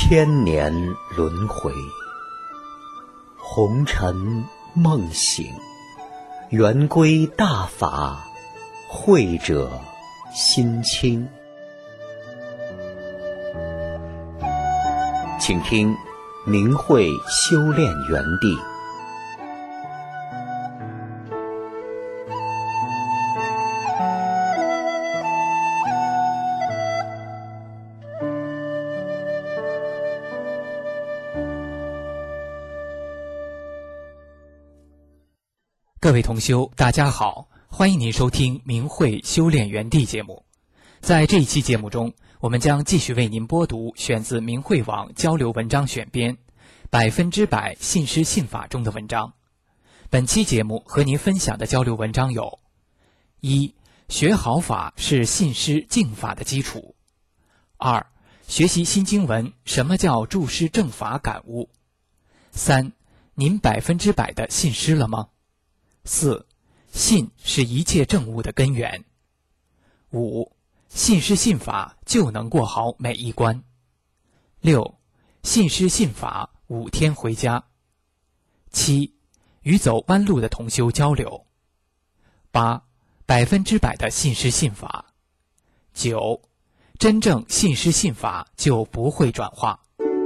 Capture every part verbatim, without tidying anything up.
千年轮回，红尘梦醒，圆归大法，慧者心清。请听明慧修炼园地。 各位同修，大家好，欢迎您收听明慧修炼园地节目。在这一期节目中，我们将继续为您播读选自明慧网交流文章选编百分之百信师信法中的文章。本期节目和您分享的交流文章有：一、学好法是信师敬法的基础；二、学习新经文，什么叫注师正法感悟；三、您百分之百的信师了吗？四、信是一切正悟的根源；五、信师信法就能过好每一关；六、信师信法五天回家；七、与走弯路的同修交流；八、百分之百的信师信法；九、真正信师信法就不会转化。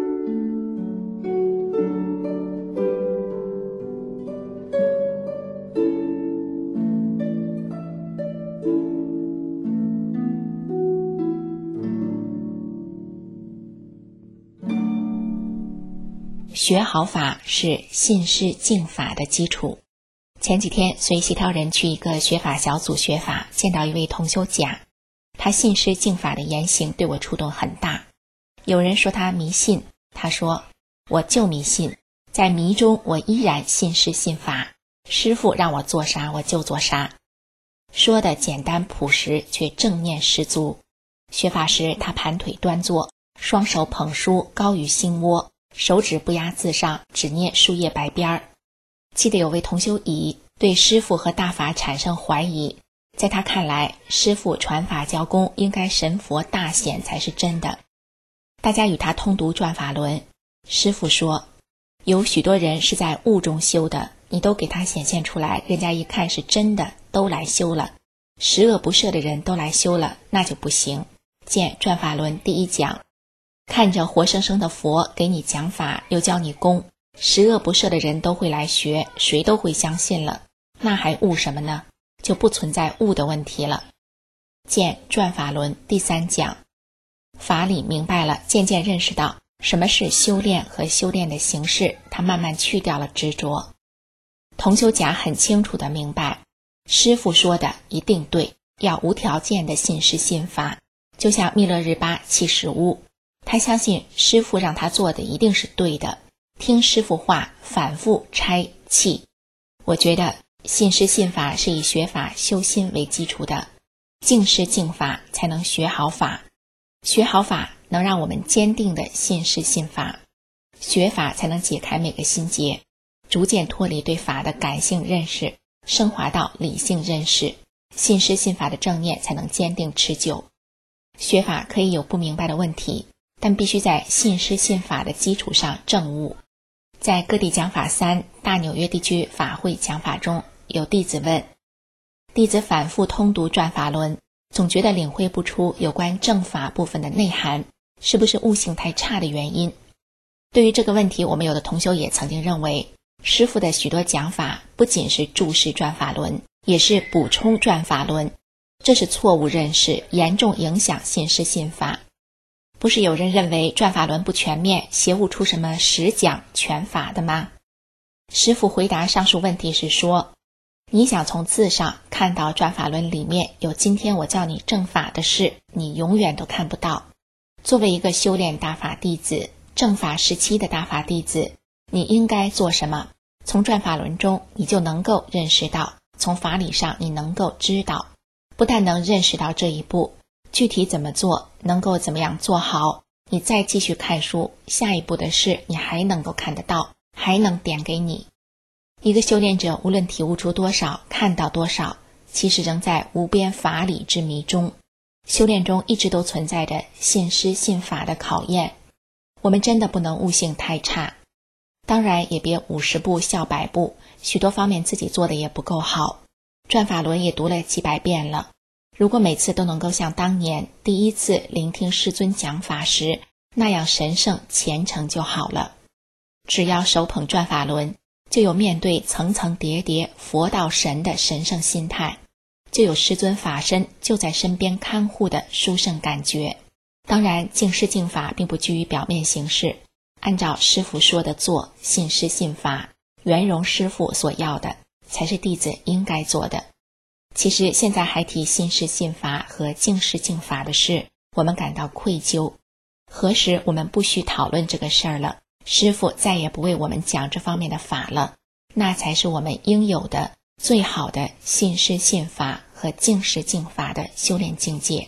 学好法是信师敬法的基础。前几天随协调人去一个学法小组学法，见到一位同修甲，他信师敬法的言行对我触动很大。有人说他迷信，他说我就迷信，在迷中我依然信师信法，师父让我做啥我就做啥。说的简单朴实，却正念十足。学法时他盘腿端坐，双手捧书高于心窝，手指不压字上，只捏书页白边儿。记得有位同修乙对师父和大法产生怀疑，在他看来，师父传法教功应该神佛大显才是真的。大家与他通读转法轮，师父说，有许多人是在悟中修的，你都给他显现出来，人家一看是真的，都来修了。十恶不赦的人都来修了，那就不行。见转法轮第一讲，看着活生生的佛给你讲法，又教你功，十恶不赦的人都会来学，谁都会相信了，那还悟什么呢？就不存在悟的问题了。见转法轮第三讲，法理明白了，渐渐认识到什么是修炼和修炼的形式，他慢慢去掉了执着。同修甲很清楚地明白，师父说的一定对，要无条件的信师信法，就像密勒日巴弃石屋，他相信师父让他做的一定是对的，听师父话，反复拆弃。我觉得信师信法是以学法修心为基础的，敬师敬法才能学好法，学好法能让我们坚定的信师信法，学法才能解开每个心结，逐渐脱离对法的感性认识，升华到理性认识，信师信法的正念才能坚定持久。学法可以有不明白的问题，但必须在信师信法的基础上证悟。在各地讲法三大纽约地区法会讲法中，有弟子问，弟子反复通读转法轮，总觉得领会不出有关正法部分的内涵，是不是悟性太差的原因？对于这个问题，我们有的同修也曾经认为，师父的许多讲法不仅是注释转法轮，也是补充转法轮，这是错误认识，严重影响信师信法。不是有人认为转法轮不全面，邪悟出什么十讲全法的吗？师父回答上述问题时说，你想从字上看到转法轮里面有今天我教你正法的事，你永远都看不到。作为一个修炼大法弟子，正法时期的大法弟子，你应该做什么？从转法轮中你就能够认识到，从法理上你能够知道。不但能认识到这一步，具体怎么做，能够怎么样做好，你再继续看书，下一步的事你还能够看得到，还能点给你。一个修炼者无论体悟出多少，看到多少，其实仍在无边法理之迷中。修炼中一直都存在着信师信法的考验。 我们真的不能悟性太差，当然也别五十步笑百步，许多方面自己做的也不够好。转法轮也读了几百遍了，如果每次都能够像当年第一次聆听师尊讲法时那样神圣虔诚就好了。只要手捧转法轮，就有面对层层叠叠佛道神的神圣心态，就有师尊法身就在身边看护的殊胜感觉。当然敬师敬法并不拘于表面形式，按照师父说的做，信师信法，圆融师父所要的，才是弟子应该做的。其实现在还提信师信法和敬师敬法的事，我们感到愧疚。何时我们不需讨论这个事儿了，师父再也不为我们讲这方面的法了，那才是我们应有的最好的信师信法和敬师敬法的修炼境界。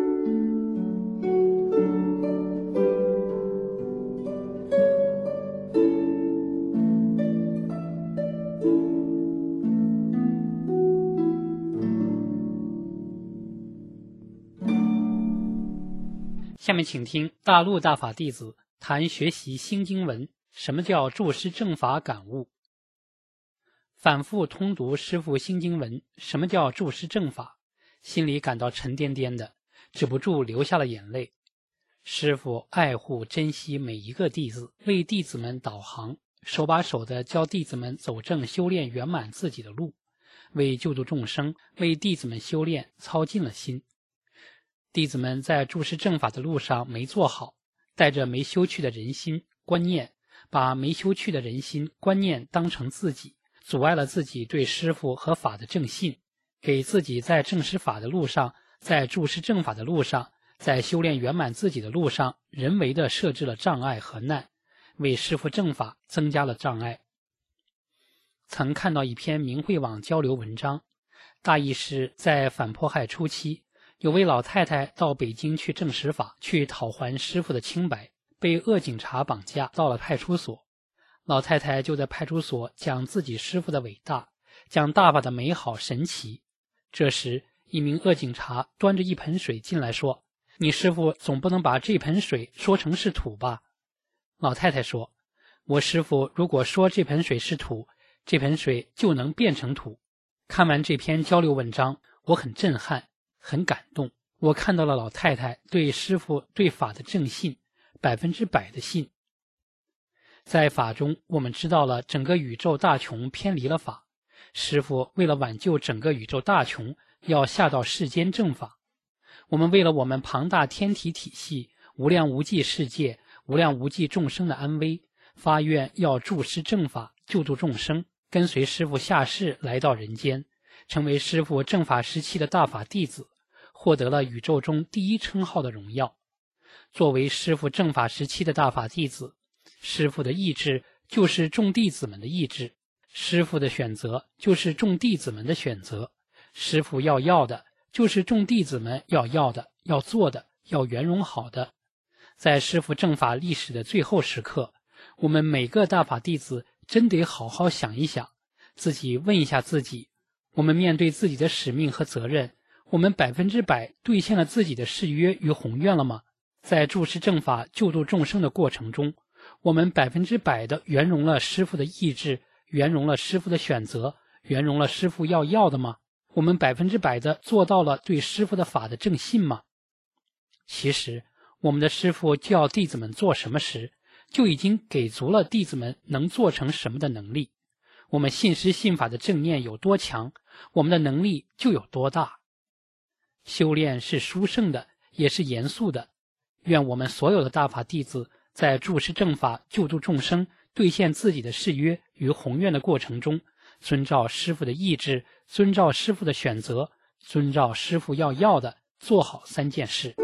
下面请听大陆大法弟子谈学习心经文，什么叫注师正法感悟。反复通读师父心经文，什么叫注师正法，心里感到沉甸甸的，止不住流下了眼泪。师父爱护珍惜每一个弟子，为弟子们导航，手把手地教弟子们走正修炼圆满自己的路，为救度众生，为弟子们修炼操尽了心。弟子们在注师正法的路上没做好，带着没修去的人心观念，把没修去的人心观念当成自己，阻碍了自己对师父和法的正信，给自己在正师法的路上，在注师正法的路上，在修炼圆满自己的路上，人为的设置了障碍和难，为师父正法增加了障碍。曾看到一篇明慧网交流文章，大意是在反迫害初期，有位老太太到北京去证实法，去讨还师父的清白，被恶警察绑架到了派出所。老太太就在派出所讲自己师父的伟大，讲大法的美好神奇。这时一名恶警察端着一盆水进来说，你师父总不能把这盆水说成是土吧？老太太说，我师父如果说这盆水是土，这盆水就能变成土。看完这篇交流文章，我很震撼，很感动。我看到了老太太对师父对法的正信，百分之百的信。在法中，我们知道了整个宇宙大穷偏离了法，师父为了挽救整个宇宙大穷，要下到世间正法。我们为了我们庞大天体体系、无量无际世界、无量无际众生的安危，发愿要注师正法，救度众生，跟随师父下世来到人间，成为师父正法时期的大法弟子，获得了宇宙中第一称号的荣耀。作为师父正法时期的大法弟子，师父的意志就是众弟子们的意志，师父的选择就是众弟子们的选择，师父要要的就是众弟子们要要的、要做的、要圆融好的。在师父正法历史的最后时刻，我们每个大法弟子真得好好想一想，自己问一下自己，我们面对自己的使命和责任，我们百分之百兑现了自己的誓约与宏愿了吗？在注师正法救度众生的过程中，我们百分之百的圆融了师父的意志，圆融了师父的选择，圆融了师父要要的吗？我们百分之百的做到了对师父的法的正信吗？其实我们的师父叫弟子们做什么时，就已经给足了弟子们能做成什么的能力。我们信师信法的正念有多强，我们的能力就有多大。修炼是殊胜的，也是严肃的。愿我们所有的大法弟子在注师正法救度众生，兑现自己的誓约与宏愿的过程中，遵照师父的意志，遵照师父的选择，遵照师父要要的，做好三件事。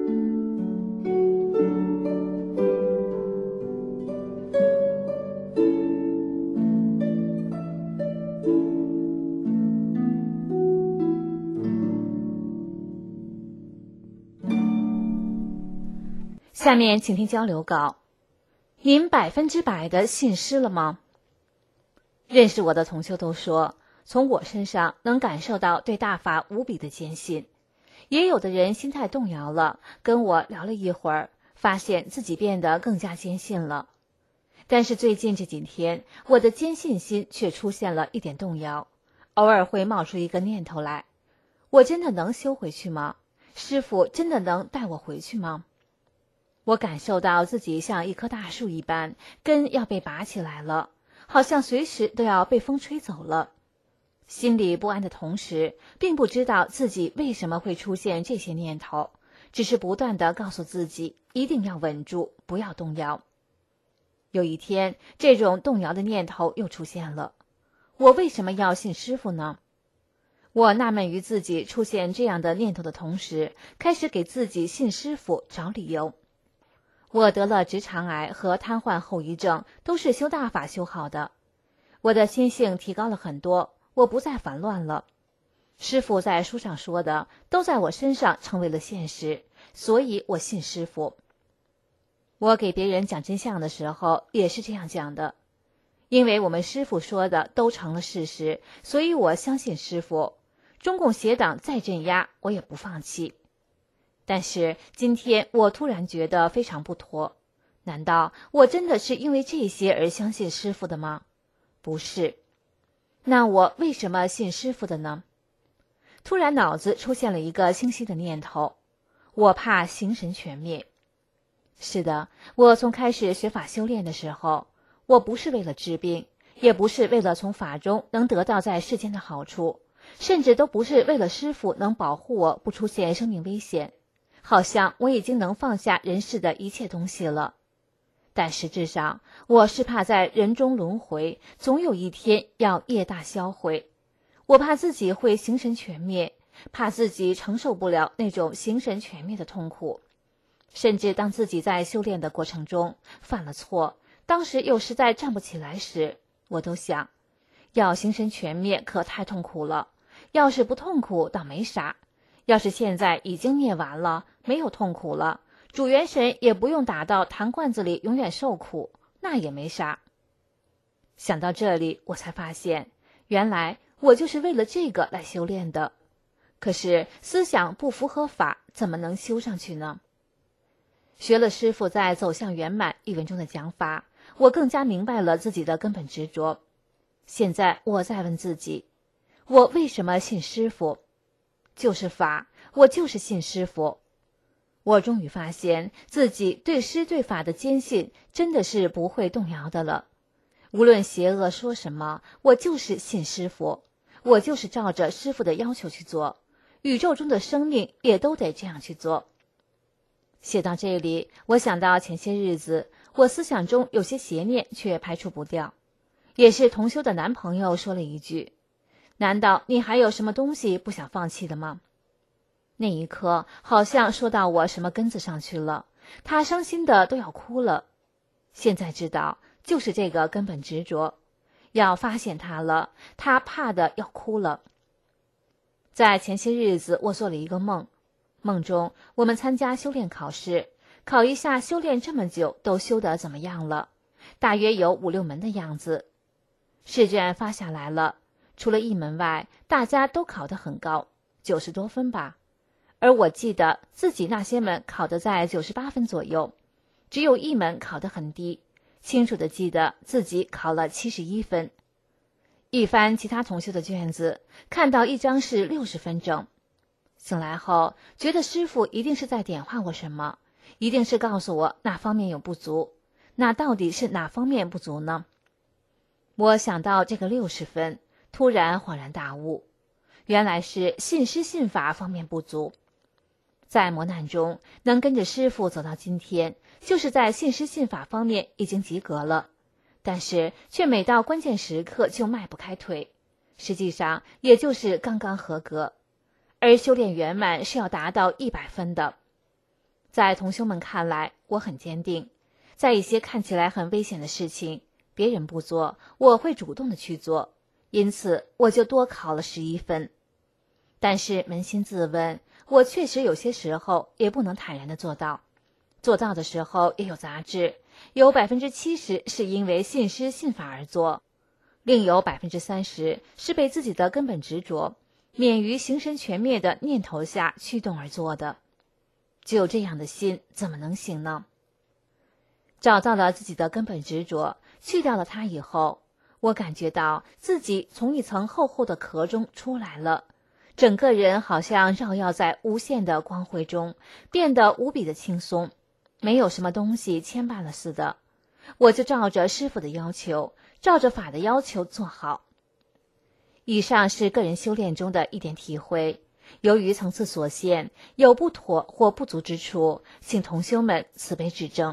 下面请听交流稿。您百分之百的信师了吗？认识我的同修都说，从我身上能感受到对大法无比的坚信。也有的人心态动摇了，跟我聊了一会儿， 发现自己变得更加坚信了。但是最近这几天，我的坚信心却出现了一点动摇，偶尔会冒出一个念头来：我真的能修回去吗？师父真的能带我回去吗？我感受到自己像一棵大树一般，根要被拔起来了，好像随时都要被风吹走了。心里不安的同时，并不知道自己为什么会出现这些念头，只是不断地告诉自己一定要稳住，不要动摇。有一天，这种动摇的念头又出现了。我为什么要信师父呢？我纳闷于自己出现这样的念头的同时，开始给自己信师父找理由。我得了直肠癌和瘫痪后遗症，都是修大法修好的。我的心性提高了很多，我不再烦乱了。师父在书上说的，都在我身上成为了现实，所以我信师父。我给别人讲真相的时候，也是这样讲的。因为我们师父说的都成了事实，所以我相信师父。中共邪党再镇压，我也不放弃。但是今天我突然觉得非常不妥，难道我真的是因为这些而相信师父的吗？不是。那我为什么信师父的呢？突然脑子出现了一个清晰的念头，我怕形神全灭。是的，我从开始学法修炼的时候，我不是为了治病，也不是为了从法中能得到在世间的好处，甚至都不是为了师父能保护我不出现生命危险，好像我已经能放下人世的一切东西了。但实质上，我是怕在人中轮回，总有一天要业大销毁。我怕自己会形神全灭，怕自己承受不了那种形神全灭的痛苦。甚至当自己在修炼的过程中犯了错，当时又实在站不起来时，我都想，要形神全灭可太痛苦了，要是不痛苦倒没啥，要是现在已经灭完了，没有痛苦了，主元神也不用打到痰罐子里永远受苦，那也没啥。想到这里，我才发现，原来我就是为了这个来修炼的。可是思想不符合法，怎么能修上去呢？学了师父在《走向圆满》一文中的讲法，我更加明白了自己的根本执着。现在我再问自己，我为什么信师父？就是法，我就是信师父。我终于发现自己对师对法的坚信真的是不会动摇的了。无论邪恶说什么，我就是信师父，我就是照着师父的要求去做，宇宙中的生命也都得这样去做。写到这里，我想到前些日子我思想中有些邪念却排除不掉，也是同修的男朋友说了一句，难道你还有什么东西不想放弃的吗？那一刻好像说到我什么根子上去了，他伤心的都要哭了。现在知道就是这个根本执着，要发现他了，他怕的要哭了。在前些日子我做了一个梦，梦中我们参加修炼考试，考一下修炼这么久都修得怎么样了，大约有五六门的样子。试卷发下来了，除了一门外，大家都考得很高，九十多分吧。而我记得自己那些门考得在九十八分左右，只有一门考得很低，清楚地记得自己考了七十一分。一翻其他同修的卷子，看到一张是六十分整。醒来后，觉得师父一定是在点化我什么，一定是告诉我哪方面有不足。那到底是哪方面不足呢？我想到这个六十分，突然恍然大悟，原来是信师信法方面不足。在磨难中能跟着师父走到今天，就是在信师信法方面已经及格了，但是却每到关键时刻就迈不开腿，实际上也就是刚刚合格。而修炼圆满是要达到一百分的。在同修们看来，我很坚定，在一些看起来很危险的事情，别人不做，我会主动的去做，因此我就多考了十一分。但是扪心自问，我确实有些时候也不能坦然的做到，做到的时候也有杂质，有百分之七十是因为信师信法而做，另有百分之三十是被自己的根本执着免于形神全灭的念头下驱动而做的。只有这样的心怎么能行呢？ 找到了自己的根本执着，去掉了它以后，我感觉到自己从一层厚厚的壳中出来了，整个人好像绕耀在无限的光辉中，变得无比的轻松，没有什么东西牵绊了似的。我就照着师父的要求，照着法的要求做好。以上是个人修炼中的一点体会，由于层次所限，有不妥或不足之处，请同修们慈悲指正。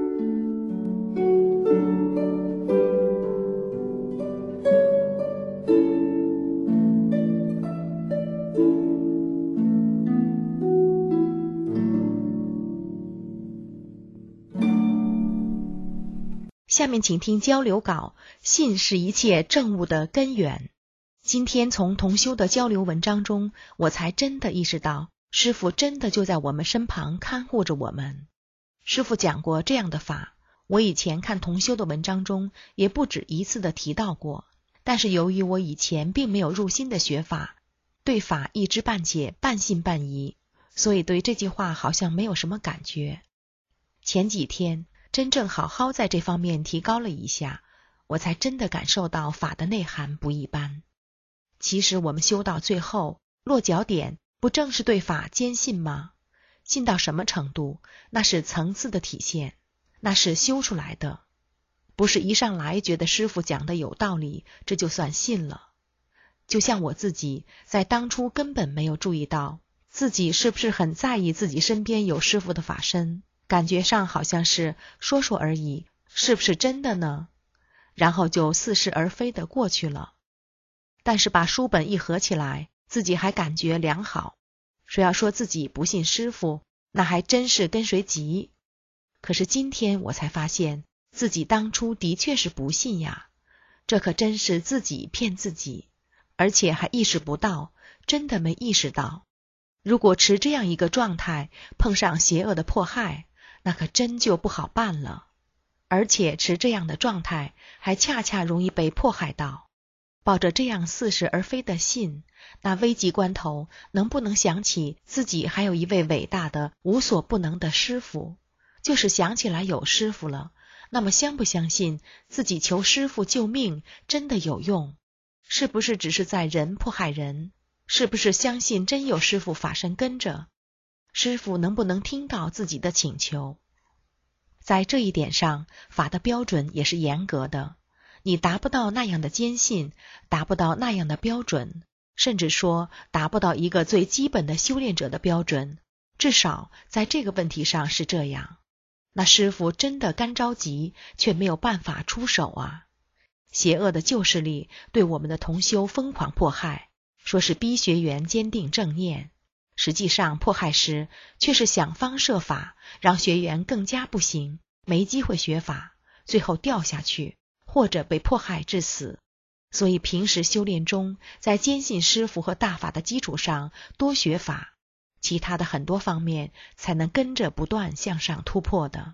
下面请听交流稿，信是一切正悟的根源。今天从同修的交流文章中，我才真的意识到，师父真的就在我们身旁看护着我们。师父讲过这样的法，我以前看同修的文章中也不止一次的提到过，但是由于我以前并没有入心的学法，对法一知半解，半信半疑，所以对这句话好像没有什么感觉。前几天真正好好在这方面提高了一下，我才真的感受到法的内涵不一般。其实我们修到最后，落脚点不正是对法坚信吗？信到什么程度，那是层次的体现，那是修出来的，不是一上来觉得师父讲的有道理，这就算信了。就像我自己在当初根本没有注意到自己是不是很在意自己身边有师父的法身，感觉上好像是说说而已，是不是真的呢？然后就似是而非的过去了。但是把书本一合起来，自己还感觉良好。谁要说自己不信师父，那还真是跟谁急。可是今天我才发现，自己当初的确是不信呀，这可真是自己骗自己，而且还意识不到，真的没意识到。如果持这样一个状态，碰上邪恶的迫害，那可真就不好办了。而且持这样的状态，还恰恰容易被迫害到。抱着这样似是而非的信，那危急关头能不能想起自己还有一位伟大的无所不能的师父？就是想起来有师父了，那么相不相信自己求师父救命真的有用？是不是只是在人迫害人？是不是相信真有师父法身跟着？师父能不能听到自己的请求？在这一点上，法的标准也是严格的。你达不到那样的坚信，达不到那样的标准，甚至说达不到一个最基本的修炼者的标准，至少在这个问题上是这样，那师父真的干着急，却没有办法出手啊。邪恶的旧势力对我们的同修疯狂迫害，说是逼学员坚定正念，实际上迫害时却是想方设法让学员更加不行，没机会学法，最后掉下去，或者被迫害致死。所以平时修炼中，在坚信师父和大法的基础上多学法，其他的很多方面才能跟着不断向上突破的。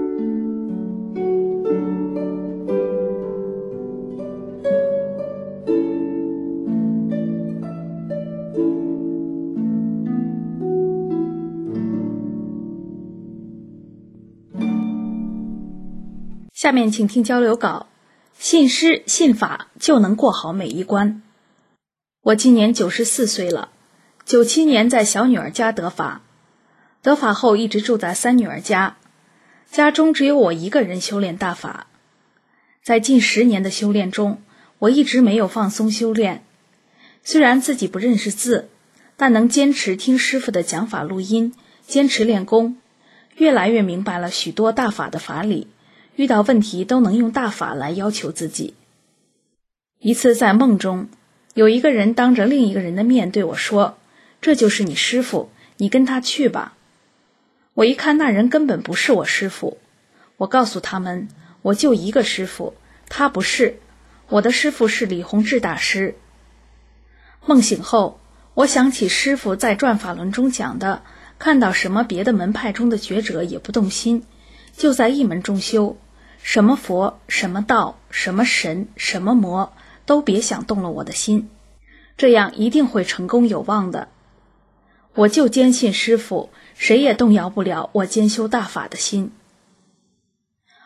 下面请听交流稿，信师信法就能过好每一关。我今年九十四岁了，九七年在小女儿家得法，得法后一直住在三女儿家，家中只有我一个人修炼大法。在近十年的修炼中，我一直没有放松修炼，虽然自己不认识字，但能坚持听师父的讲法录音，坚持练功，越来越明白了许多大法的法理，遇到问题都能用大法来要求自己。一次在梦中，有一个人当着另一个人的面对我说，这就是你师父，你跟他去吧。我一看那人根本不是我师父，我告诉他们，我就一个师父，他不是，我的师父是李洪志大师。梦醒后，我想起师父在转法轮中讲的，看到什么别的门派中的觉者也不动心，就在一门中修，什么佛，什么道，什么神，什么魔，都别想动了我的心，这样一定会成功有望的。我就坚信师父，谁也动摇不了我兼修大法的心。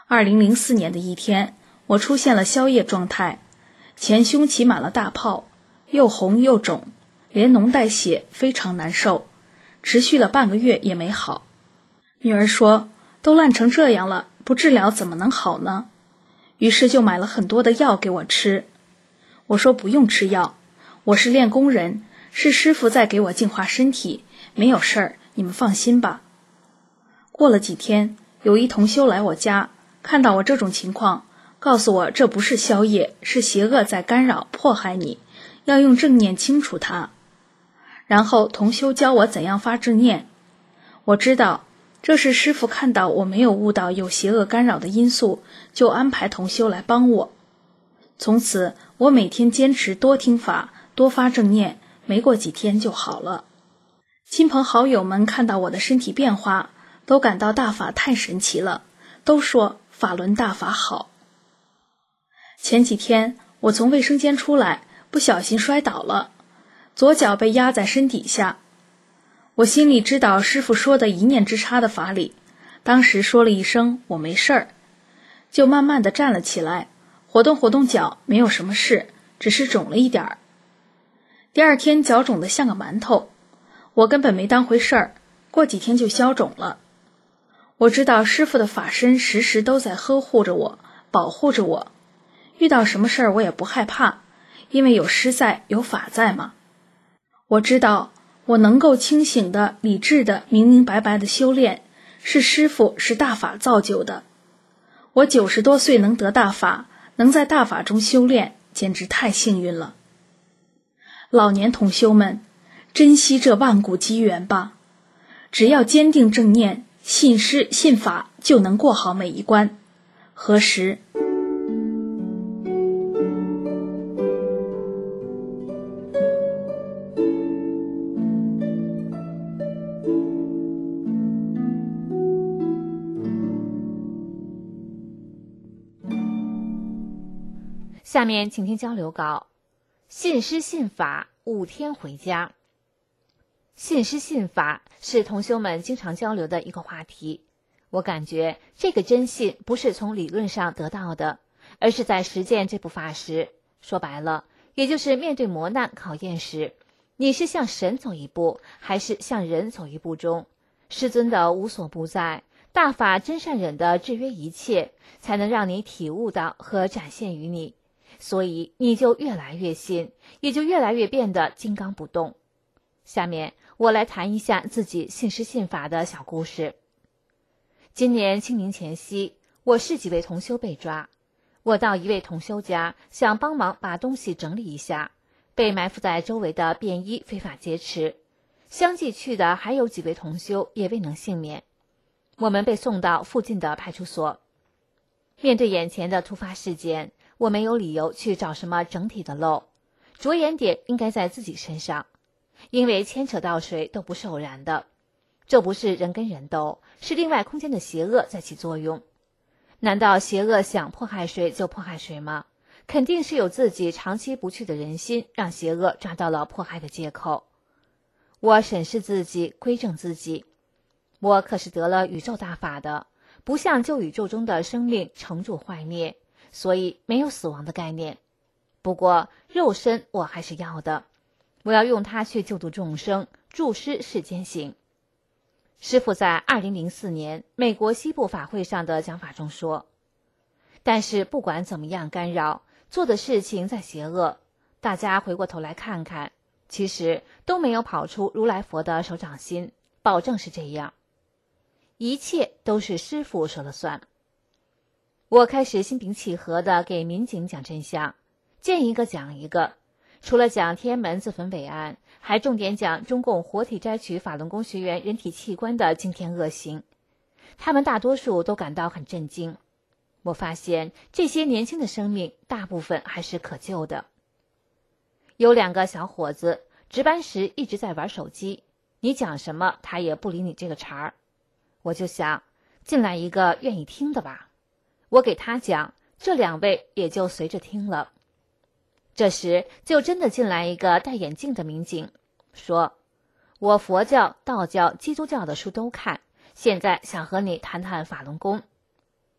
二零零四年的一天，我出现了宵夜状态，前胸起满了大泡，又红又肿，连脓带血，非常难受，持续了半个月也没好。女儿说，都烂成这样了，不治疗怎么能好呢？于是就买了很多的药给我吃。我说不用吃药，我是练功人，是师傅在给我净化身体，没有事儿，你们放心吧。过了几天，有一同修来我家，看到我这种情况，告诉我这不是宵夜，是邪恶在干扰迫害你，要用正念清除它。然后同修教我怎样发正念。我知道这是师父看到我没有悟到有邪恶干扰的因素，就安排同修来帮我。从此我每天坚持多听法，多发正念，没过几天就好了。亲朋好友们看到我的身体变化，都感到大法太神奇了，都说法轮大法好。前几天我从卫生间出来，不小心摔倒了，左脚被压在身底下。我心里知道师父说的一念之差的法理，当时说了一声我没事儿，就慢慢地站了起来，活动活动脚，没有什么事，只是肿了一点儿。第二天脚肿得像个馒头，我根本没当回事儿，过几天就消肿了。我知道师父的法身时时都在呵护着我，保护着我，遇到什么事儿我也不害怕，因为有师在，有法在嘛。我知道我能够清醒的、理智的、明明白白的修炼，是师父，是大法造就的。我九十多岁能得大法，能在大法中修炼，简直太幸运了。老年同修们，珍惜这万古机缘吧！只要坚定正念，信师信法，就能过好每一关。何时？ 下面请听交流稿：信师信法，五天回家。信师信法是同修们经常交流的一个话题。我感觉这个真信不是从理论上得到的，而是在实践这部法时。说白了，也就是面对磨难考验时，你是向神走一步，还是向人走一步中，师尊的无所不在，大法真善忍的制约一切，才能让你体悟到和展现于你。所以你就越来越信，也就越来越变得金刚不动。下面我来谈一下自己信师信法的小故事。今年清明前夕，我市几位同修被抓，我到一位同修家，想帮忙把东西整理一下，被埋伏在周围的便衣非法劫持，相继去的还有几位同修也未能幸免。我们被送到附近的派出所。面对眼前的突发事件，我没有理由去找什么整体的漏，着眼点应该在自己身上，因为牵扯到谁都不是偶然的，这不是人跟人斗，是另外空间的邪恶在起作用。难道邪恶想迫害谁就迫害谁吗？肯定是有自己长期不去的人心，让邪恶抓到了迫害的借口。我审视自己，归正自己，我可是得了宇宙大法的，不像旧宇宙中的生命成住坏灭，所以没有死亡的概念。不过肉身我还是要的，我要用它去救度众生，助师世间行。师父在二零零四年美国西部法会上的讲法中说，但是不管怎么样干扰，做的事情再邪恶，大家回过头来看看，其实都没有跑出如来佛的手掌心，保证是这样。一切都是师父说了算。我开始心平气和地给民警讲真相，见一个讲一个，除了讲天安门自焚伟案，还重点讲中共活体摘取法轮功学员人体器官的惊天恶行。他们大多数都感到很震惊。我发现这些年轻的生命大部分还是可救的。有两个小伙子值班时一直在玩手机，你讲什么他也不理你这个茬儿。我就想，进来一个愿意听的吧。我给他讲，这两位也就随着听了。这时就真的进来一个戴眼镜的民警，说，我佛教、道教、基督教的书都看，现在想和你谈谈法轮功。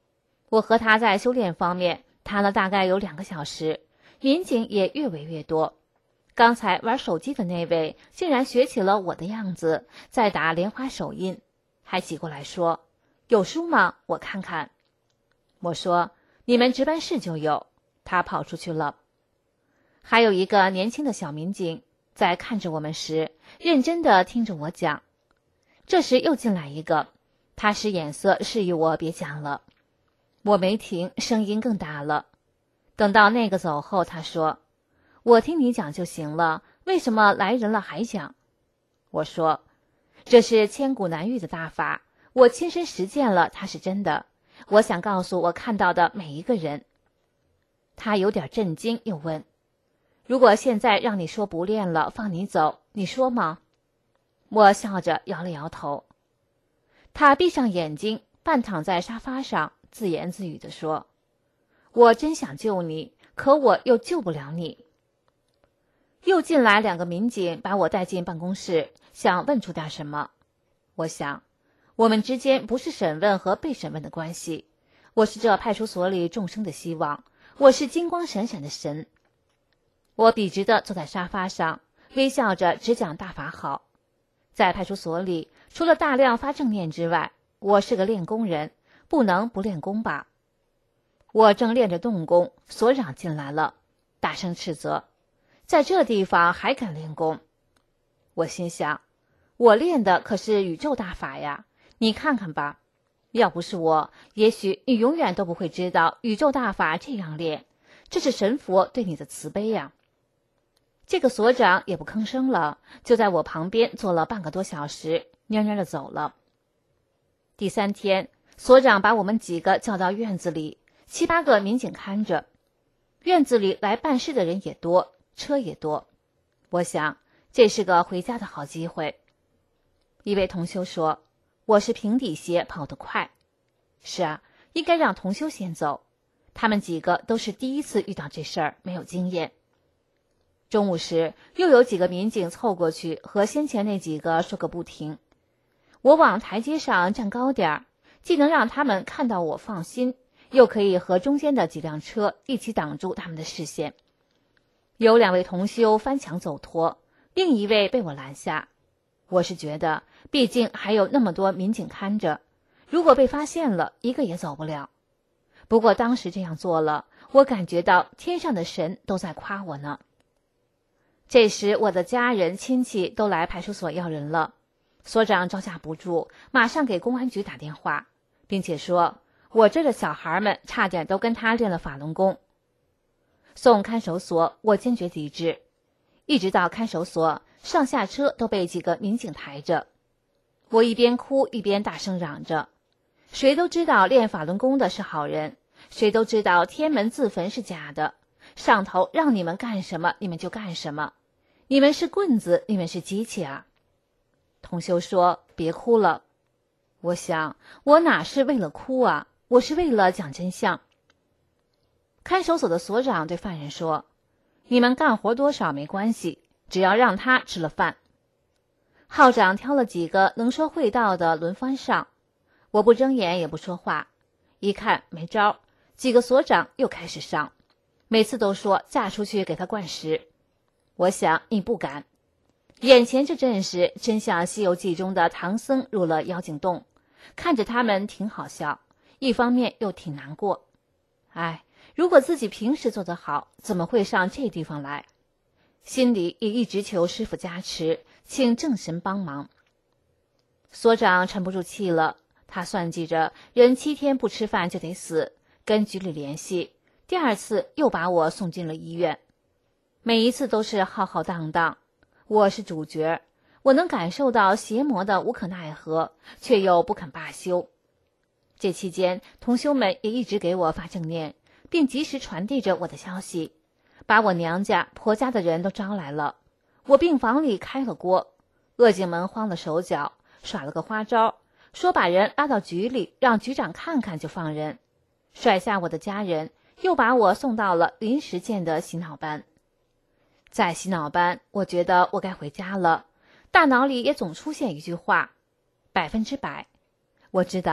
我和他在修炼方面谈了大概有两个小时，民警也越围越多。刚才玩手机的那位竟然学起了我的样子，在打莲花手印，还挤过来说：“有书吗？我看看。”我说：“你们值班室就有。”他跑出去了。还有一个年轻的小民警在看着我们时，认真地听着我讲。这时又进来一个，他使眼色示意我别讲了。我没停，声音更大了。等到那个走后，他说：“我听你讲就行了，为什么来人了还讲？”我说：“这是千古难遇的大法，我亲身实践了，它是真的。我想告诉我看到的每一个人。”他有点震惊，又问：“如果现在让你说不练了，放你走，你说吗？”我笑着摇了摇头。他闭上眼睛，半躺在沙发上，自言自语地说：“我真想救你，可我又救不了你。”又进来两个民警，把我带进办公室，想问出点什么。我想，我们之间不是审问和被审问的关系，我是这派出所里众生的希望，我是金光闪闪的神。我笔直地坐在沙发上，微笑着只讲大法好。在派出所里，除了大量发正念之外，我是个练功人，不能不练功吧。我正练着动功，所长进来了，大声斥责：“在这地方还敢练功？”我心想，我练的可是宇宙大法呀，你看看吧。要不是我，也许你永远都不会知道宇宙大法这样练，这是神佛对你的慈悲呀。这个所长也不吭声了，就在我旁边坐了半个多小时，蔫蔫地走了。第三天，所长把我们几个叫到院子里，七八个民警看着。院子里来办事的人也多，车也多。我想，这是个回家的好机会。一位同修说：“我是平底鞋，跑得快。”是啊，应该让同修先走。他们几个都是第一次遇到这事儿，没有经验。中午时，又有几个民警凑过去，和先前那几个说个不停。我往台阶上站高点儿，既能让他们看到我放心，又可以和中间的几辆车一起挡住他们的视线。有两位同修翻墙走脱，另一位被我拦下。我是觉得，毕竟还有那么多民警看着，如果被发现了，一个也走不了。不过当时这样做了，我感觉到天上的神都在夸我呢。这时我的家人亲戚都来派出所要人了，所长招架不住，马上给公安局打电话，并且说我这的小孩们差点都跟他练了法轮功。送看守所，我坚决抵制，一直到看守所，上下车都被几个民警抬着。我一边哭一边大声嚷着：谁都知道练法轮功的是好人，谁都知道天门自焚是假的，上头让你们干什么你们就干什么，你们是棍子，你们是机器啊。同修说：别哭了。我想，我哪是为了哭啊，我是为了讲真相。看守所的所长对犯人说：你们干活多少没关系，只要让他吃了饭。号长挑了几个能说会道的轮番上，我不睁眼也不说话，一看没招，几个所长又开始上，每次都说嫁出去给他灌食。我想你不敢。眼前这阵势真像《西游记》中的唐僧入了妖精洞，看着他们挺好笑，一方面又挺难过。哎，如果自己平时做得好，怎么会上这地方来？心里也一直求师父加持，请正神帮忙。所长沉不住气了，他算计着人七天不吃饭就得死，跟局里联系，第二次又把我送进了医院。每一次都是浩浩荡荡，我是主角，我能感受到邪魔的无可奈何，却又不肯罢休。这期间，同修们也一直给我发正念，并及时传递着我的消息，把我娘家婆家的人都招来了。我病房里开了锅，恶警们慌了手脚，耍了个花招，说把人拉到局里，让局长看看就放人，甩下我的家人，又把我送到了临时建的洗脑班。在洗脑班，我觉得我该回家了，大脑里也总出现一句话：百分之百。我知道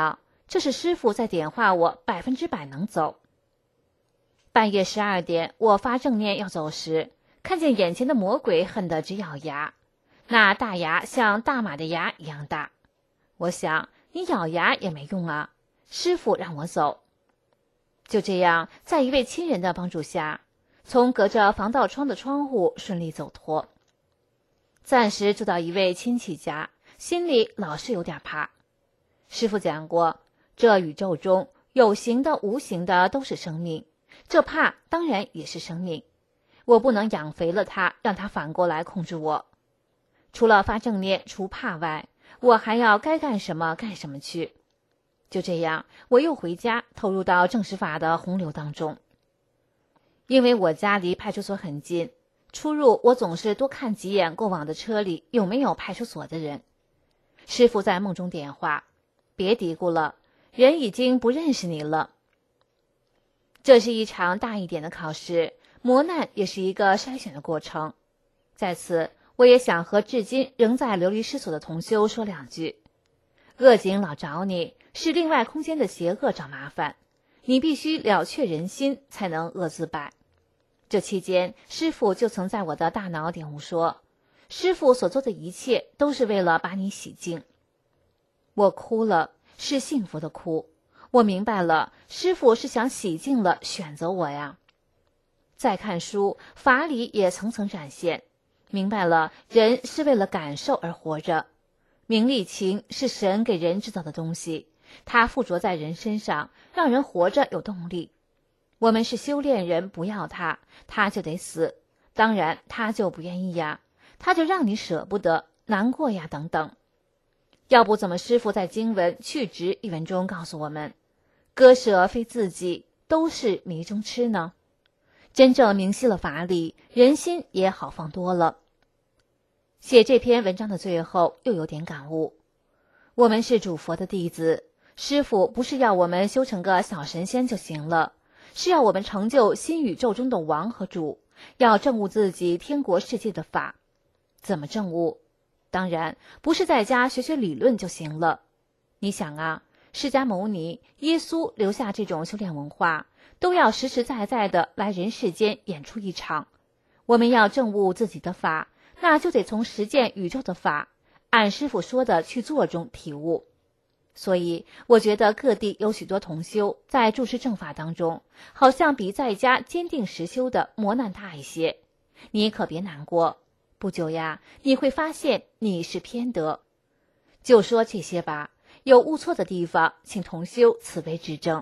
这是师傅在点化我百分之百能走。半夜十二点，我发正念要走时，看见眼前的魔鬼恨得直咬牙，那大牙像大马的牙一样大。我想，你咬牙也没用啊，师傅让我走。就这样，在一位亲人的帮助下，从隔着防盗窗的窗户顺利走脱。暂时住到一位亲戚家，心里老是有点怕。师父讲过，这宇宙中有形的无形的都是生命，这怕当然也是生命。我不能养肥了它，让它反过来控制我。除了发正念除怕外，我还要该干什么干什么去。就这样，我又回家，投入到正实法的洪流当中。因为我家离派出所很近，出入我总是多看几眼过往的车里有没有派出所的人。师父在梦中点化，别嘀咕了，人已经不认识你了。这是一场大一点的考试，磨难也是一个筛选的过程。在此，我也想和至今仍在流离失所的同修说两句。恶警老找你，是另外空间的邪恶找麻烦，你必须了却人心，才能恶自败。这期间，师父就曾在我的大脑点悟说，师父所做的一切都是为了把你洗净。我哭了，是幸福的哭。我明白了，师父是想洗净了选择我呀。再看书，法理也层层展现，明白了人是为了感受而活着。名利情是神给人制造的东西，它附着在人身上，让人活着有动力。我们是修炼人，不要它，它就得死。当然，它就不愿意呀，它就让你舍不得、难过呀，等等。要不怎么师父在经文去执一文中告诉我们，割舍非自己，都是迷中痴呢？真正明晰了法理，人心也好放多了。写这篇文章的最后又有点感悟，我们是主佛的弟子，师父不是要我们修成个小神仙就行了，是要我们成就新宇宙中的王和主，要证悟自己天国世界的法。怎么证悟？当然不是在家学学理论就行了。你想啊，释迦牟尼、耶稣留下这种修炼文化，都要实实在在的来人世间演出一场。我们要证悟自己的法，那就得从实践宇宙的法，按师父说的去做中体悟。所以我觉得各地有许多同修在注释正法当中，好像比在家坚定实修的磨难大一些。你可别难过，不久呀，你会发现你是偏得。就说这些吧，有误错的地方，请同修慈悲指正。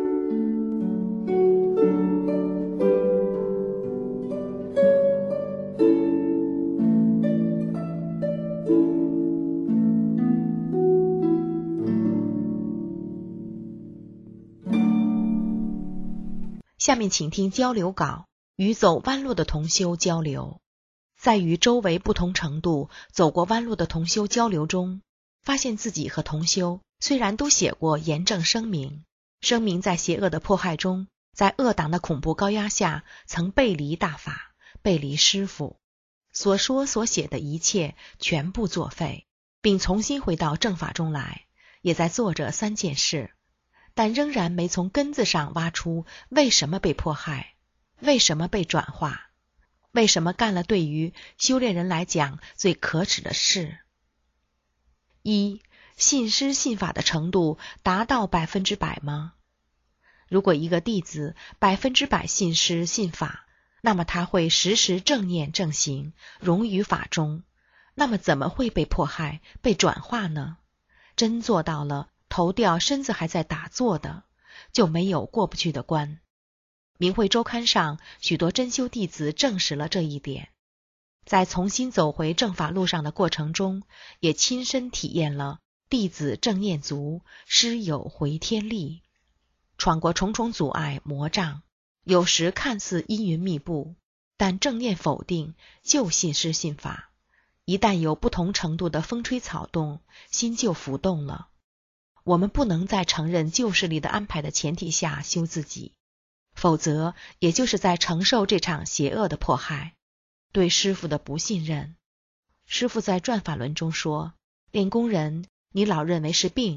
下面请听交流稿，与走弯路的同修交流。在与周围不同程度走过弯路的同修交流中，发现自己和同修虽然都写过严正声明，声明在邪恶的迫害中，在恶党的恐怖高压下，曾背离大法，背离师父，所说所写的一切全部作废，并重新回到正法中来，也在做着三件事，但仍然没从根子上挖出为什么被迫害，为什么被转化，为什么干了对于修炼人来讲最可耻的事。一、信师信法的程度达到百分之百吗？如果一个弟子百分之百信师信法，那么他会时时正念正行，融于法中，那么怎么会被迫害、被转化呢？真做到了头掉身子还在打坐的，就没有过不去的关。明慧周刊上许多真修弟子证实了这一点，在重新走回正法路上的过程中，也亲身体验了弟子正念足，师有回天力，闯过重重阻碍魔障，有时看似阴云密布，但正念否定，就信师信法，一旦有不同程度的风吹草动，心就浮动了。我们不能在承认旧势力的安排的前提下修自己，否则也就是在承受这场邪恶的迫害，对师父的不信任。师父在转法轮中说，练功人你老认为是病，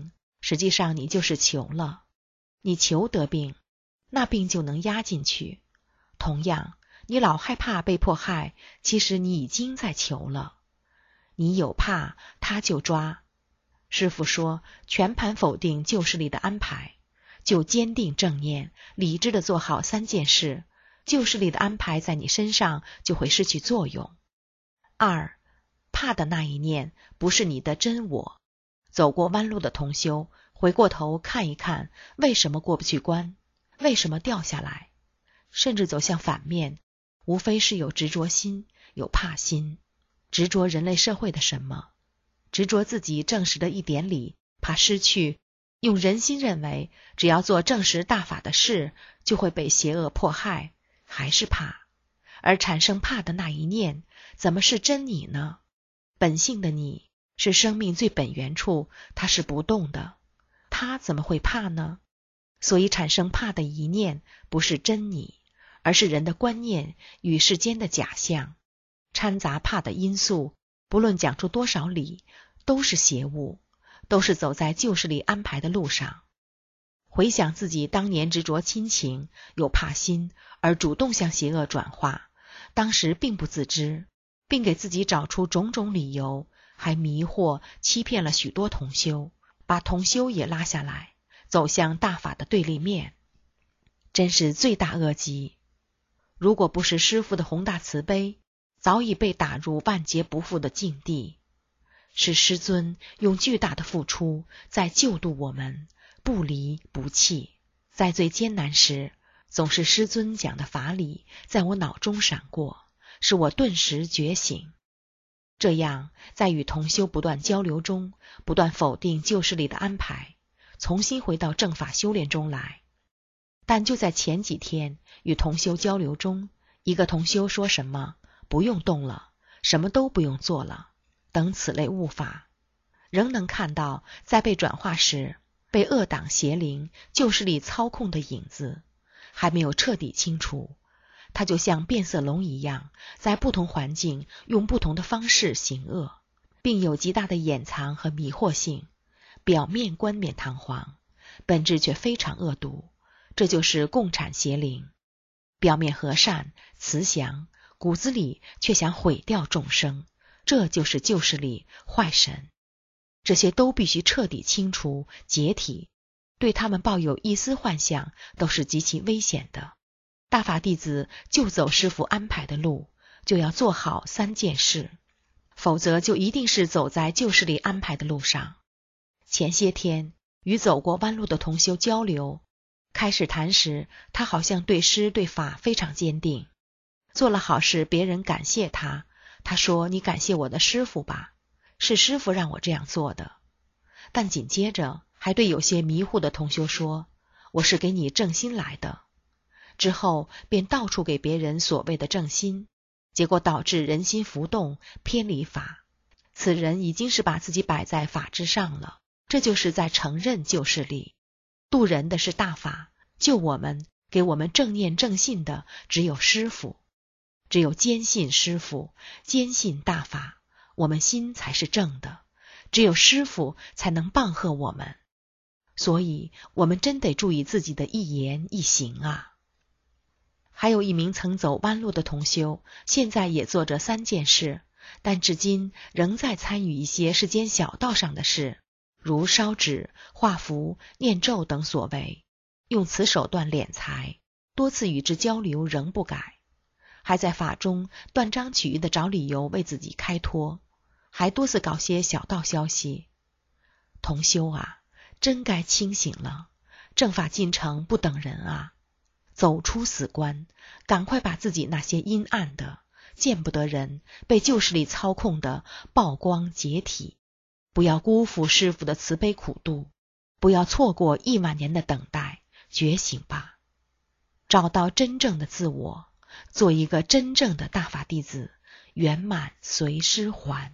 实际上你就是求了。你求得病，那病就能压进去。同样，你老害怕被迫害，其实你已经在求了。你有怕，他就抓。师父说，全盘否定旧势力的安排，就坚定正念，理智地做好三件事，旧势力的安排在你身上就会失去作用。二，怕的那一念不是你的真我。走过弯路的同修，回过头看一看，为什么过不去关，为什么掉下来，甚至走向反面，无非是有执着心，有怕心。执着人类社会的什么？执着自己正实的一点理，怕失去，用人心认为只要做正实大法的事，就会被邪恶迫害，还是怕。而产生怕的那一念，怎么是真你呢？本性的你是生命最本源处，它是不动的，它怎么会怕呢？所以产生怕的一念不是真你，而是人的观念与世间的假象。掺杂怕的因素，不论讲出多少理，都是邪物，都是走在旧势力安排的路上。回想自己当年执着亲情，有怕心，而主动向邪恶转化，当时并不自知，并给自己找出种种理由，还迷惑欺骗了许多同修，把同修也拉下来，走向大法的对立面，真是罪大恶极。如果不是师父的宏大慈悲，早已被打入万劫不复的境地。是师尊用巨大的付出在救度我们，不离不弃。在最艰难时，总是师尊讲的法理在我脑中闪过，使我顿时觉醒。这样在与同修不断交流中，不断否定旧势力的安排，重新回到正法修炼中来。但就在前几天与同修交流中，一个同修说什么不用动了，什么都不用做了等此类悟法，仍能看到在被转化时被恶党邪灵旧势力操控的影子，还没有彻底清除。它就像变色龙一样，在不同环境用不同的方式行恶，并有极大的掩藏和迷惑性，表面冠冕堂皇，本质却非常恶毒。这就是共产邪灵，表面和善慈祥，骨子里却想毁掉众生，这就是旧势力坏神。这些都必须彻底清除解体，对他们抱有一丝幻想都是极其危险的。大法弟子就走师父安排的路，就要做好三件事，否则就一定是走在旧势力安排的路上。前些天与走过弯路的同修交流，开始谈时，他好像对师对法非常坚定，做了好事别人感谢他，他说你感谢我的师父吧，是师父让我这样做的。但紧接着还对有些迷糊的同修说，我是给你正心来的。之后便到处给别人所谓的正心，结果导致人心浮动，偏离法。此人已经是把自己摆在法之上了，这就是在承认旧势力。渡人的是大法，救我们给我们正念正信的只有师父。只有坚信师父，坚信大法，我们心才是正的，只有师父才能棒喝我们。所以我们真得注意自己的一言一行啊。还有一名曾走弯路的同修，现在也做着三件事，但至今仍在参与一些世间小道上的事，如烧纸、画符、念咒等所为，用此手段敛财，多次与之交流仍不改，还在法中断章取义地找理由为自己开脱，还多次搞些小道消息。同修啊，真该清醒了，正法进程不等人啊，走出死关，赶快把自己那些阴暗的、见不得人、被旧势力操控的曝光解体。不要辜负师父的慈悲苦度，不要错过亿万年的等待，觉醒吧，找到真正的自我，做一个真正的大法弟子，圆满随师还。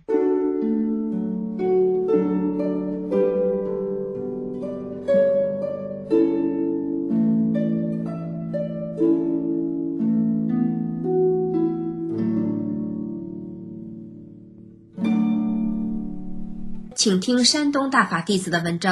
请听山东大法弟子的文章《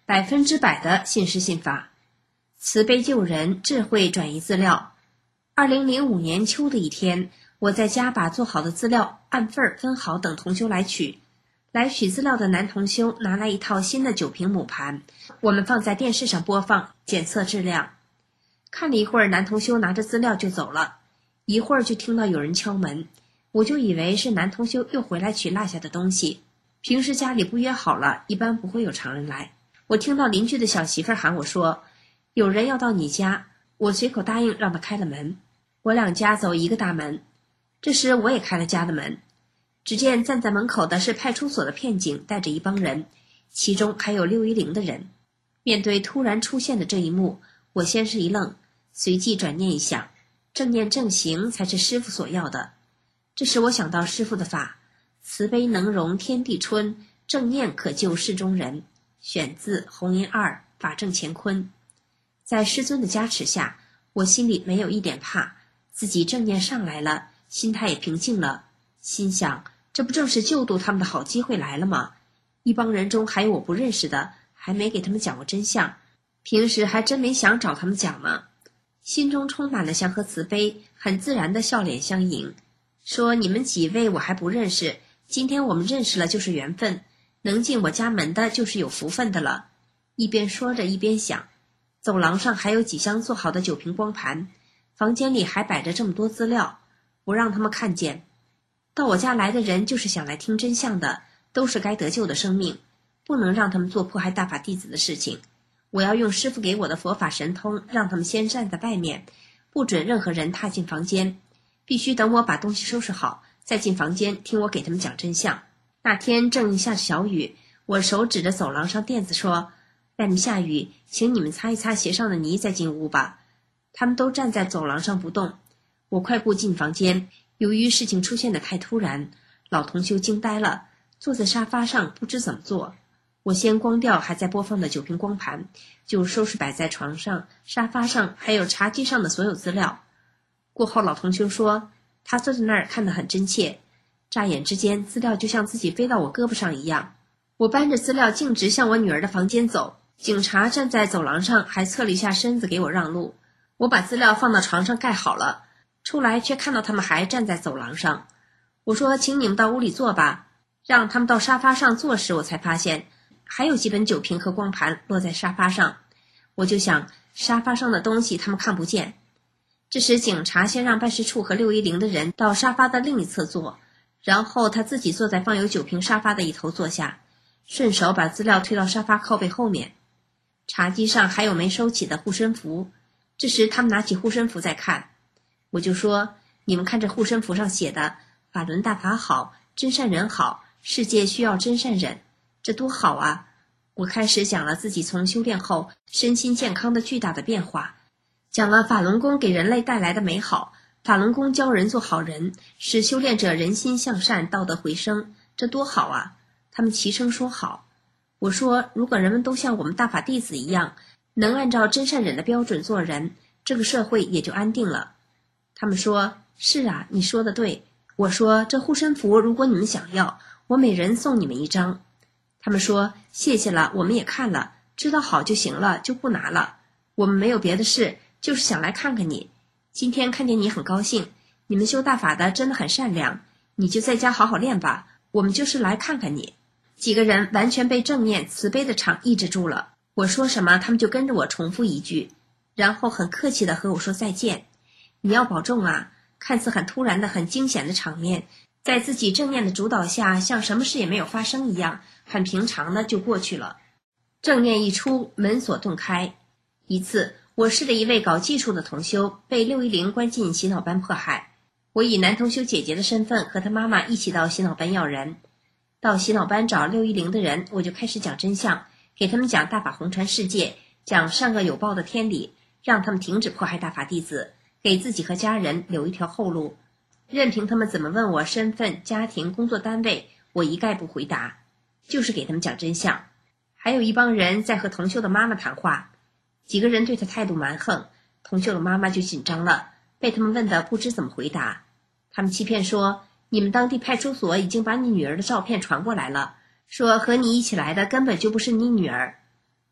百分之百的信实信法，慈悲救人，智慧转移资料。二零零五年秋的一天，我在家把做好的资料按份儿分好，等同修来取。来取资料的男同修拿来一套新的酒瓶母盘，我们放在电视上播放，检测质量。看了一会儿，男同修拿着资料就走了，一会儿就听到有人敲门，我就以为是男同修又回来取落下的东西。平时家里不约好了，一般不会有常人来。我听到邻居的小媳妇喊我说，有人要到你家，我随口答应让他开了门。我两家走一个大门，这时我也开了家的门，只见站在门口的是派出所的片警，带着一帮人，其中还有六一零的人。面对突然出现的这一幕，我先是一愣，随即转念一想，正念正行才是师父所要的。这时我想到师父的法，慈悲能容天地春，正念可救世中人，选自弘音二法正乾坤。在师尊的加持下，我心里没有一点怕，自己正念上来了，心态也平静了，心想这不正是救度他们的好机会来了吗？一帮人中还有我不认识的，还没给他们讲过真相，平时还真没想找他们讲呢。心中充满了祥和慈悲，很自然的笑脸相迎，说你们几位我还不认识，今天我们认识了就是缘分，能进我家门的就是有福分的了。一边说着一边想，走廊上还有几箱做好的酒瓶光盘，房间里还摆着这么多资料，不让他们看见。到我家来的人就是想来听真相的，都是该得救的生命，不能让他们做迫害大法弟子的事情。我要用师父给我的佛法神通，让他们先站在外面，不准任何人踏进房间，必须等我把东西收拾好再进房间听我给他们讲真相。那天正下着小雨，我手指着走廊上垫子说，外面下雨，请你们擦一擦鞋上的泥再进屋吧。他们都站在走廊上不动。我快步进房间，由于事情出现的太突然，老同修惊呆了，坐在沙发上不知怎么做。我先关掉还在播放的酒瓶光盘，就收拾摆在床上、沙发上还有茶几上的所有资料。过后老同修说，他坐在那儿看得很真切，乍眼之间资料就像自己飞到我胳膊上一样。我搬着资料径直向我女儿的房间走，警察站在走廊上还侧了一下身子给我让路。我把资料放到床上盖好了，出来却看到他们还站在走廊上。我说请你们到屋里坐吧，让他们到沙发上坐时，我才发现还有几本酒瓶和光盘落在沙发上。我就想沙发上的东西他们看不见。这时警察先让办事处和六一零的人到沙发的另一侧坐，然后他自己坐在放有酒瓶沙发的一头坐下，顺手把资料推到沙发靠背后面。茶几上还有没收起的护身符，这时他们拿起护身符在看。我就说，你们看这护身符上写的，法轮大法好，真善人好，世界需要真善忍，这多好啊。我开始讲了自己从修炼后身心健康的巨大的变化，讲了法轮功给人类带来的美好，法轮功教人做好人，使修炼者人心向善，道德回升，这多好啊。他们齐声说好。我说，如果人们都像我们大法弟子一样，能按照真善忍的标准做人，这个社会也就安定了。他们说，是啊，你说的对。我说，这护身符如果你们想要，我每人送你们一张。他们说，谢谢了，我们也看了，知道好就行了，就不拿了。我们没有别的事，就是想来看看你。今天看见你很高兴，你们修大法的真的很善良，你就在家好好练吧，我们就是来看看你。几个人完全被正念慈悲的场抑制住了，我说什么他们就跟着我重复一句，然后很客气地和我说再见。你要保重啊。看似很突然的很惊险的场面，在自己正念的主导下，像什么事也没有发生一样，很平常的就过去了。正念一出，门锁顿开。一次我市的一位搞技术的同修被六一零关进洗脑班迫害，我以男同修姐姐的身份和他妈妈一起到洗脑班要人。到洗脑班找六一零的人，我就开始讲真相，给他们讲大法红传世界，讲善恶有报的天理，让他们停止迫害大法弟子，给自己和家人留一条后路。任凭他们怎么问我身份、家庭、工作单位，我一概不回答，就是给他们讲真相。还有一帮人在和同修的妈妈谈话，几个人对他态度蛮横，同修的妈妈就紧张了，被他们问得不知怎么回答。他们欺骗说，你们当地派出所已经把你女儿的照片传过来了，说和你一起来的根本就不是你女儿。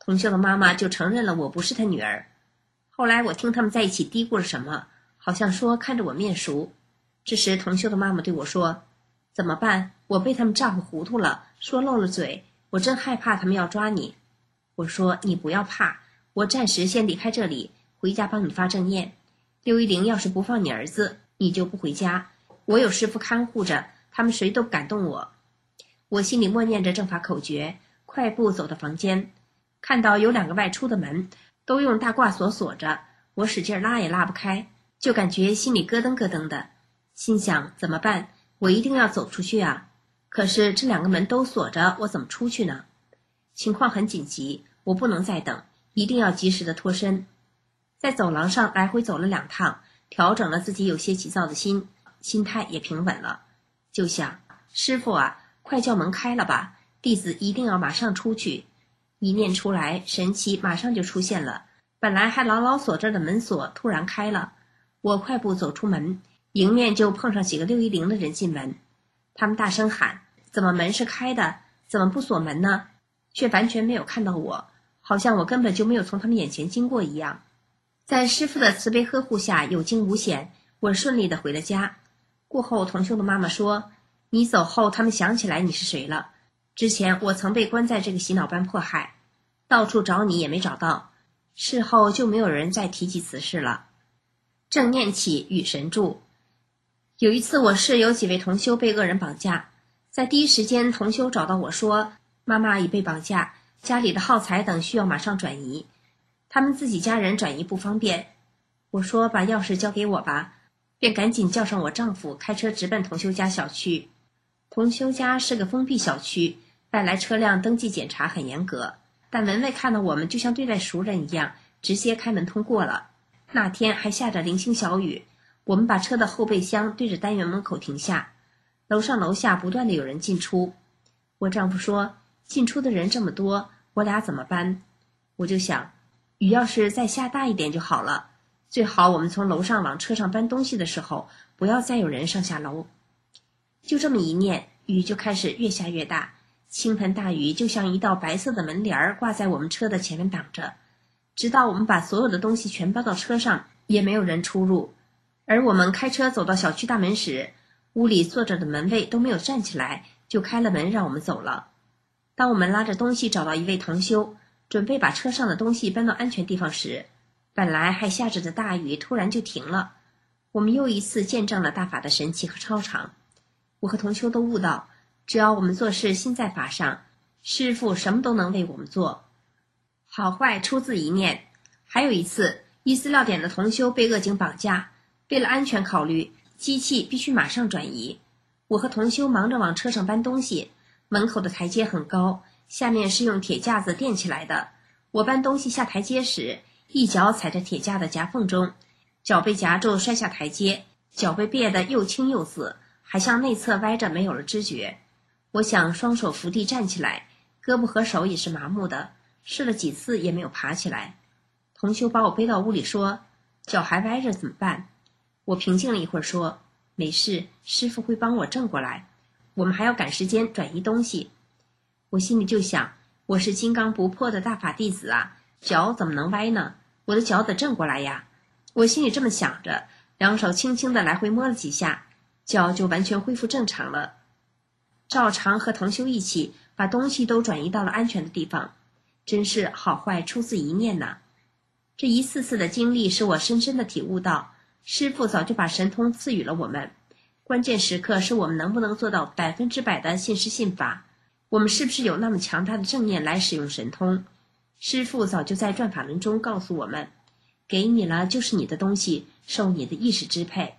同修的妈妈就承认了我不是她女儿。后来我听他们在一起嘀咕了什么，好像说看着我面熟。这时同修的妈妈对我说，怎么办？我被他们诈唬糊涂了，说漏了嘴，我真害怕他们要抓你。我说你不要怕，我暂时先离开这里，回家帮你发正念。六一零要是不放你儿子，你就不回家，我有师父看护着，他们谁都不敢动我。我心里默念着正法口诀，快步走到房间，看到有两个外出的门都用大挂锁锁着，我使劲拉也拉不开，就感觉心里咯噔咯噔的，心想怎么办？我一定要走出去啊！可是这两个门都锁着，我怎么出去呢？情况很紧急，我不能再等，一定要及时的脱身。在走廊上来回走了两趟，调整了自己有些急躁的心，心态也平稳了，就想师父啊，快叫门开了吧，弟子一定要马上出去。一念出来，神奇马上就出现了，本来还牢牢锁着的门锁突然开了，我快步走出门，迎面就碰上几个六一零的人进门，他们大声喊，怎么门是开的，怎么不锁门呢？却完全没有看到我，好像我根本就没有从他们眼前经过一样。在师父的慈悲呵护下，有惊无险，我顺利的回了家。过后同修的妈妈说，你走后他们想起来你是谁了，之前我曾被关在这个洗脑班迫害，到处找你也没找到，事后就没有人再提及此事了。正念起与神助。有一次我室有几位同修被恶人绑架，在第一时间同修找到我说，妈妈已被绑架，家里的耗材等需要马上转移，他们自己家人转移不方便。我说把钥匙交给我吧，便赶紧叫上我丈夫，开车直奔同修家小区。同修家是个封闭小区，外来车辆登记检查很严格，但门卫看到我们就像对待熟人一样，直接开门通过了。那天还下着零星小雨，我们把车的后备箱对着单元门口停下，楼上楼下不断的有人进出。我丈夫说，进出的人这么多，我俩怎么搬？我就想，雨要是再下大一点就好了，最好我们从楼上往车上搬东西的时候，不要再有人上下楼。就这么一念，雨就开始越下越大，倾盆大雨就像一道白色的门帘儿挂在我们车的前面挡着，直到我们把所有的东西全搬到车上，也没有人出入。而我们开车走到小区大门时，屋里坐着的门卫都没有站起来，就开了门让我们走了。当我们拉着东西找到一位同修，准备把车上的东西搬到安全地方时，本来还下着的大雨突然就停了。我们又一次见证了大法的神奇和超常。我和同修都悟到，只要我们做事心在法上，师父什么都能为我们做。好坏出自一念。还有一次，伊斯料点的同修被恶警绑架，为了安全考虑，机器必须马上转移。我和同修忙着往车上搬东西，门口的台阶很高，下面是用铁架子垫起来的。我搬东西下台阶时，一脚踩在铁架的夹缝中，脚被夹住摔下台阶，脚被别得又青又紫，还向内侧歪着没有了知觉。我想双手扶地站起来，胳膊和手也是麻木的，试了几次也没有爬起来。同修把我背到屋里说，脚还歪着怎么办？我平静了一会儿说，没事，师父会帮我正过来，我们还要赶时间转移东西。我心里就想，我是金刚不破的大法弟子啊，脚怎么能歪呢？我的脚得正过来呀。我心里这么想着，两手轻轻地来回摸了几下，脚就完全恢复正常了。照常和同修一起把东西都转移到了安全的地方，真是好坏出自一念呐。这一次次的经历使我深深地体悟到，师父早就把神通赐予了我们，关键时刻是我们能不能做到百分之百的信师信法，我们是不是有那么强大的正念来使用神通。师父早就在转法轮中告诉我们，给你了就是你的东西，受你的意识支配。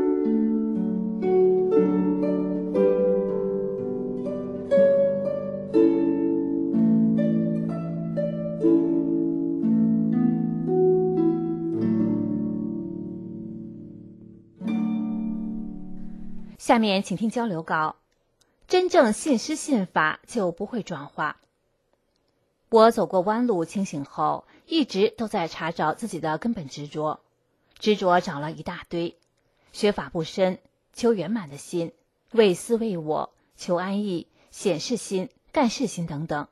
下面请听交流稿。真正信师信法就不会转化。我走过弯路，清醒后一直都在查找自己的根本执着，执着找了一大堆，学法不深，求圆满的心，为私为我，求安逸，显示心，干事心等等，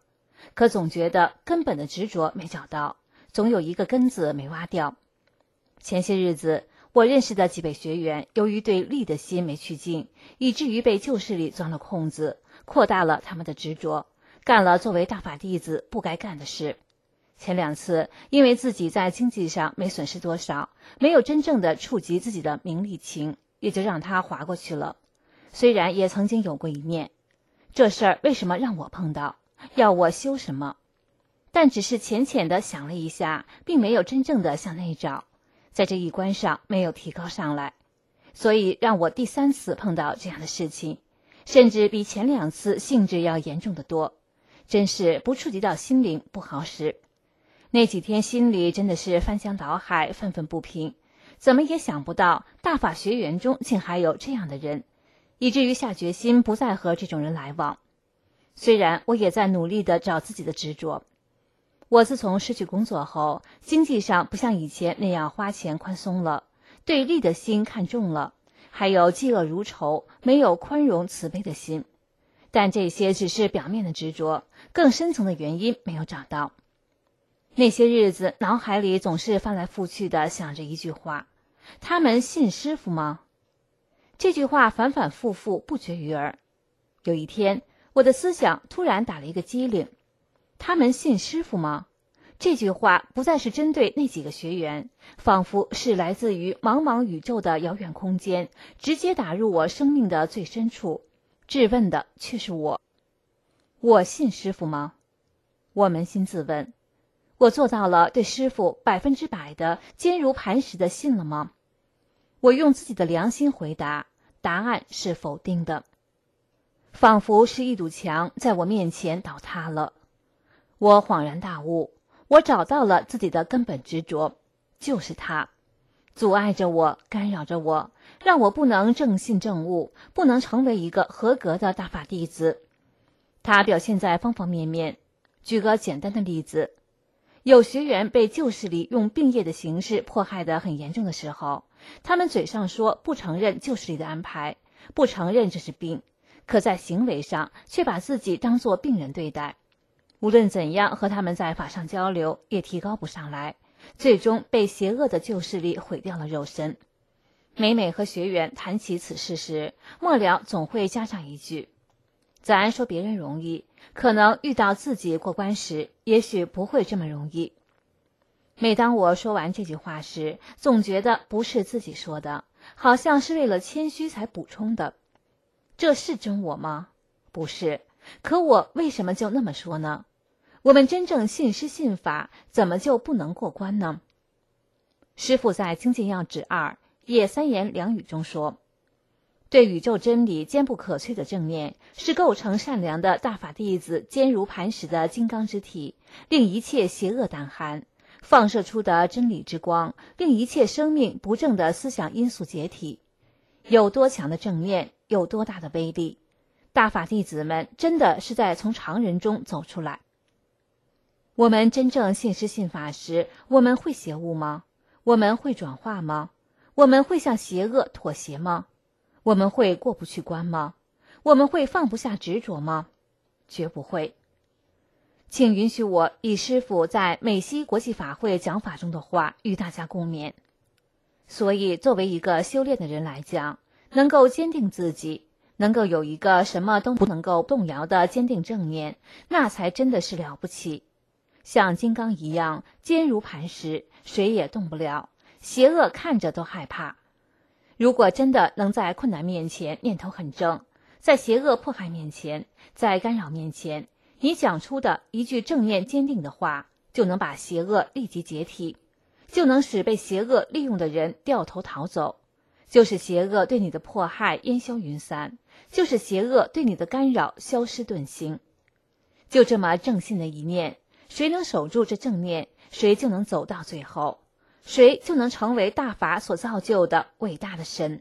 可总觉得根本的执着没找到，总有一个根子没挖掉。前些日子，我认识的几位学员，由于对力的心没去尽，以至于被旧势力钻了空子，扩大了他们的执着，干了作为大法弟子不该干的事。前两次，因为自己在经济上没损失多少，没有真正的触及自己的名利情，也就让他划过去了。虽然也曾经有过一面，这事儿为什么让我碰到？要我修什么？但只是浅浅的想了一下，并没有真正的向内找，在这一关上没有提高上来，所以让我第三次碰到这样的事情，甚至比前两次性质要严重得多，真是不触及到心灵不好使。那几天心里真的是翻江倒海，愤愤不平，怎么也想不到大法学员中竟还有这样的人，以至于下决心不再和这种人来往。虽然我也在努力地找自己的执着，我自从失去工作后，经济上不像以前那样花钱宽松了，对利的心看重了，还有嫉恶如仇，没有宽容慈悲的心。但这些只是表面的执着，更深层的原因没有找到。那些日子，脑海里总是翻来覆去地想着一句话：他们信师傅吗？这句话反反复复，不绝于耳。有一天，我的思想突然打了一个激灵：他们信师傅吗？这句话不再是针对那几个学员，仿佛是来自于茫茫宇宙的遥远空间，直接打入我生命的最深处。质问的却是我：我信师傅吗？我扪心自问，我做到了对师傅百分之百的坚如磐石的信了吗？我用自己的良心回答，答案是否定的。仿佛是一堵墙在我面前倒塌了。我恍然大悟，我找到了自己的根本执着，就是它，阻碍着我，干扰着我，让我不能正信正悟，不能成为一个合格的大法弟子。它表现在方方面面。举个简单的例子，有学员被旧势力用病业的形式迫害得很严重的时候，他们嘴上说不承认旧势力的安排，不承认这是病，可在行为上却把自己当作病人对待。无论怎样和他们在法上交流，也提高不上来，最终被邪恶的旧势力毁掉了肉身。每每和学员谈起此事时，末了总会加上一句：咱说别人容易，可能遇到自己过关时，也许不会这么容易。每当我说完这句话时，总觉得不是自己说的，好像是为了谦虚才补充的。这是真我吗？不是。可我为什么就那么说呢？我们真正信师信法，怎么就不能过关呢？师父在《精进要旨二业三言两语》中说，对宇宙真理坚不可摧的正念，是构成善良的大法弟子坚如磐石的金刚之体，令一切邪恶胆寒；放射出的真理之光，令一切生命不正的思想因素解体。有多强的正念，有多大的威力。大法弟子们真的是在从常人中走出来。我们真正信师信法时，我们会邪恶吗？我们会转化吗？我们会向邪恶妥协吗？我们会过不去关吗？我们会放不下执着吗？绝不会。请允许我以师父在美西国际法会讲法中的话与大家共勉。所以作为一个修炼的人来讲，能够坚定自己，能够有一个什么都不能够动摇的坚定正念，那才真的是了不起。像金刚一样坚如磐石，谁也动不了，邪恶看着都害怕。如果真的能在困难面前念头很正，在邪恶迫害面前，在干扰面前，你讲出的一句正念坚定的话，就能把邪恶立即解体，就能使被邪恶利用的人掉头逃走，就是邪恶对你的迫害烟消云散，就是邪恶对你的干扰消失遁形。就这么正信的一念，谁能守住这正念，谁就能走到最后，谁就能成为大法所造就的伟大的神。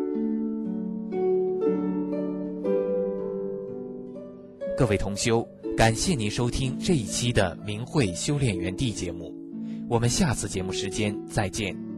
各位同修，感谢您收听这一期的明慧修炼园地节目，我们下次节目时间再见。